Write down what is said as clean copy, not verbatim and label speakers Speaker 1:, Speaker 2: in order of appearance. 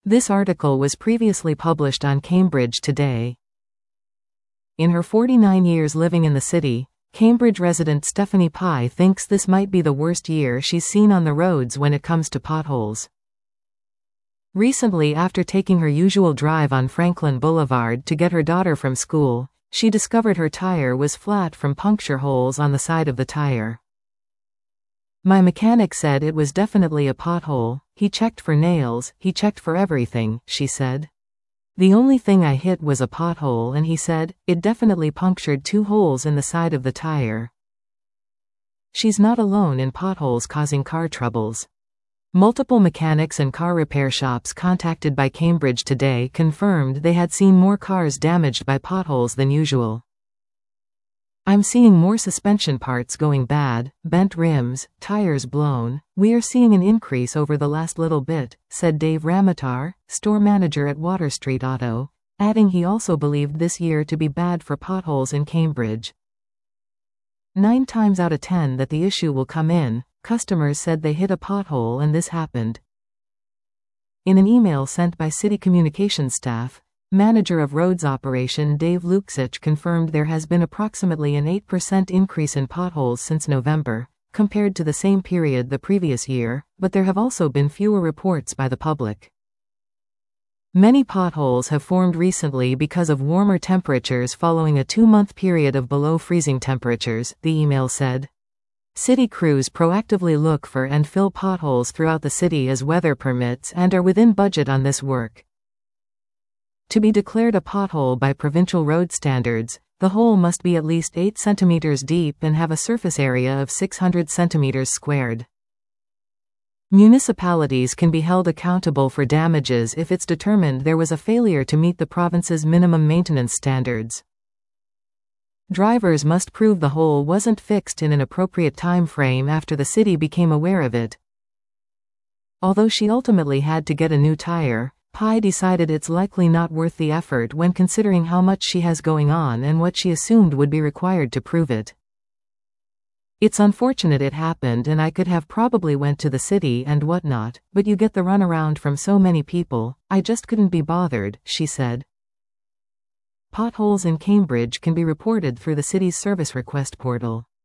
Speaker 1: This article was previously published on Cambridge Today. In her 49 years living in the city, Cambridge resident Stephanie Pye thinks this might be the worst year she's seen on the roads when it comes to potholes. Recently, after taking her usual drive on Franklin Boulevard to get her daughter from school, she discovered her tire was flat from puncture holes on the side of the tire. "My mechanic said it was definitely a pothole. He checked for nails, he checked for everything," she said. "The only thing I hit was a pothole, and he said, it definitely punctured 2 holes in the side of the tire." She's not alone in potholes causing car troubles. Multiple mechanics and car repair shops contacted by Cambridge Today confirmed they had seen more cars damaged by potholes than usual. "I'm seeing more suspension parts going bad, bent rims, tires blown. We are seeing an increase over the last little bit," said Dave Ramatar, store manager at Water Street Auto, adding he also believed this year to be bad for potholes in Cambridge. 9 times out of 10 that the issue will come in, customers said they hit a pothole and this happened. In an email sent by city communications staff, Manager of Roads Operation Dave Luksich confirmed there has been approximately an 8% increase in potholes since November, compared to the same period the previous year, but there have also been fewer reports by the public. Many potholes have formed recently because of warmer temperatures following a 2-month period of below freezing temperatures, the email said. City crews proactively look for and fill potholes throughout the city as weather permits and are within budget on this work. To be declared a pothole by provincial road standards, the hole must be at least 8 centimeters deep and have a surface area of 600 centimeters squared. Municipalities can be held accountable for damages if it's determined there was a failure to meet the province's minimum maintenance standards. Drivers must prove the hole wasn't fixed in an appropriate time frame after the city became aware of it. Although she ultimately had to get a new tire, Pye decided it's likely not worth the effort when considering how much she has going on and what she assumed would be required to prove it. "It's unfortunate it happened and I could have probably went to the city and whatnot, but you get the runaround from so many people, I just couldn't be bothered," she said. Potholes in Cambridge can be reported through the city's service request portal.